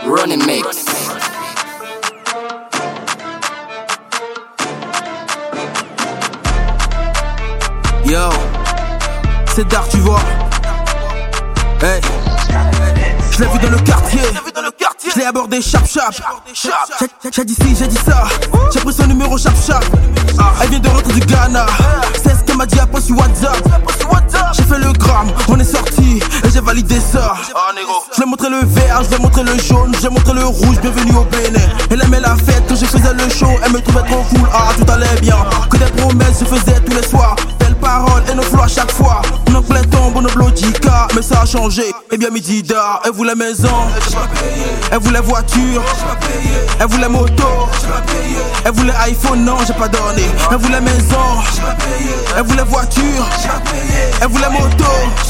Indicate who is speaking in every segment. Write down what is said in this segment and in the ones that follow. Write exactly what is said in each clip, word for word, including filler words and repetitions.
Speaker 1: Running Mix.
Speaker 2: Yo, c'est Dark, tu vois. Hey, je l'ai vu dans le quartier, je l'ai abordé chap chap. J'ai dit ci, j'ai dit ça, j'ai pris son numéro chap chap. Elle vient de rentrer du Ghana, c'est ce qu'elle m'a dit après sur WhatsApp. J'ai fait le gramme, on est sorti et j'ai validé ça. Je lui ai montré le vert, je lui ai montré le jaune, j'ai montré le rouge, bienvenue au Bénin. Elle aimait la fête quand je faisais le show, elle me trouvait trop cool, ah tout allait bien. Que des promesses je faisais tous les soirs, belles paroles et nos flots à chaque fois. On en plaît tombe, on oblodica, mais ça a changé. Et bien midi d'art, elle voulait maison, elle voulait voiture, elle voulait moto, elle voulait iPhone, non j'ai pas donné. Elle voulait maison, elle voulait voiture, elle voulait moto,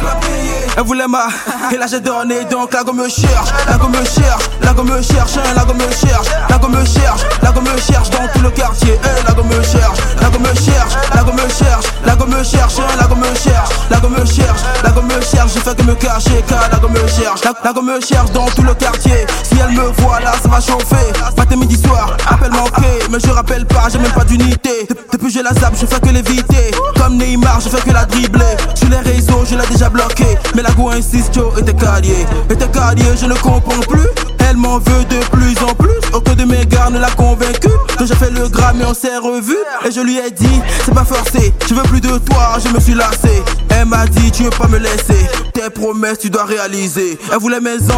Speaker 2: elle voulait ma. Et là j'ai donné, donc la go me cherche, la go me cherche, la go me cherche, la go me cherche, la go me cherche, la go me cherche dans tout le quartier. Eh, la go me cherche, la go me cherche, la go me cherche, la go me cherche, la go me cherche, la go me cherche, la go me cherche. J'ai fait que me cacher car la go me cherche, la, la go me cherche dans tout le quartier. Si elle me voit là, ça va chauffer. Matin, midi, soir, appel manqué, mais je rappelle pas, j'ai même pas d'unité. Depuis j'ai la zap, je fais que l'éviter. Comme Neymar, je fais que la dribbler. Sur les réseaux, je l'ai déjà bloqué. Mais la go insiste, Joe était calier. Était calier, je ne comprends plus. Elle m'en veut de plus en plus. Aucun de mes gars ne l'a convaincu. Que j'ai fait le gramme et on s'est revu. Et je lui ai dit, c'est pas forcé. Je veux plus de toi, je me suis lassé. Elle m'a dit, tu veux pas me laisser. Tes promesses, tu dois réaliser. Elle voulait maison,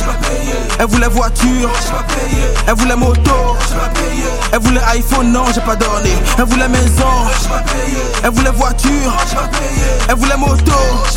Speaker 2: elle voulait voiture, elle voulait moto, elle voulait iPhone, non j'ai pas donné. Elle voulait maison, elle voulait voiture, elle voulait moto,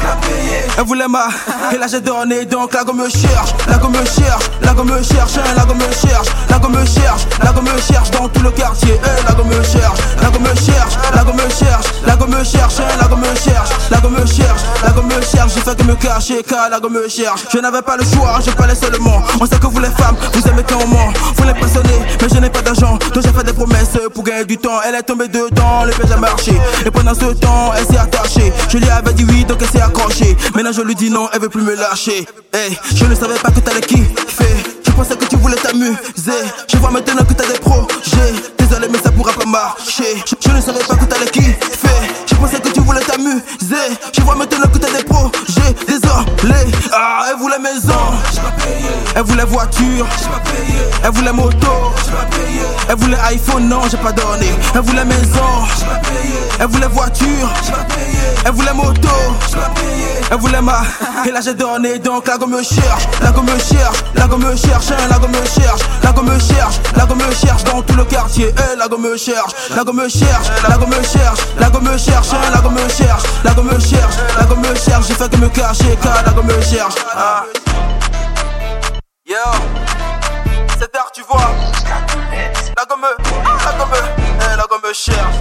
Speaker 2: elle voulait ma. Et là j'ai donné, donc la go me cherche, la go me cherche, la go me cherche, la go me cherche, la go me cherche, la go me cherche dans tout le quartier. Eh, la go me cherche, la go me cherche, la go me cherche, la go me cherche, la go me cherche, la go me cherche, la go me cherche. J'ai fait que me cacher car la go me cherche. Je n'avais pas le choix, je parlais seulement. On sait que vous les femmes, vous aimez quand on ment. Vous l'impressionnez, mais je n'ai pas d'argent. Donc j'ai fait des promesses pour gagner du temps. Elle est tombée dedans, le piège a marché. Et pendant ce temps, elle s'est attachée. Je lui avais dit oui, donc elle s'est accrochée. Maintenant je lui dis non, elle veut plus me lâcher. Hey, je ne savais pas que t'allais kiffer. Je pensais que tu voulais t'amuser. Je vois maintenant que t'as des projets. Désolé, mais ça pourra pas marcher. Je, je ne savais pas que t'allais kiffer. Je pensais que tu voulais t'amuser. Je vois maintenant que t'as des projets. Désolé, ah, elle voulait maison, elle voulait voiture, elle voulait moto, elle voulait iPhone, non j'ai pas donné. Elle voulait maison, elle voulait voiture, elle voulait moto, elle voulait ma. Et là j'ai donné, donc la go me cherche, la go me cherche, la go me cherche, la go me cherche, la go me cherche, la go me cherche dans tout le quartier. Eh, la go me cherche, la go me cherche, la go me cherche, la go me cherche, la go me cherche, la go me cherche, la go me cherche. J'ai fait que me cacher car la go me cherche. Ah. Yo, c'est Dark, tu vois. La go me, la go me, eh, la go me cherche.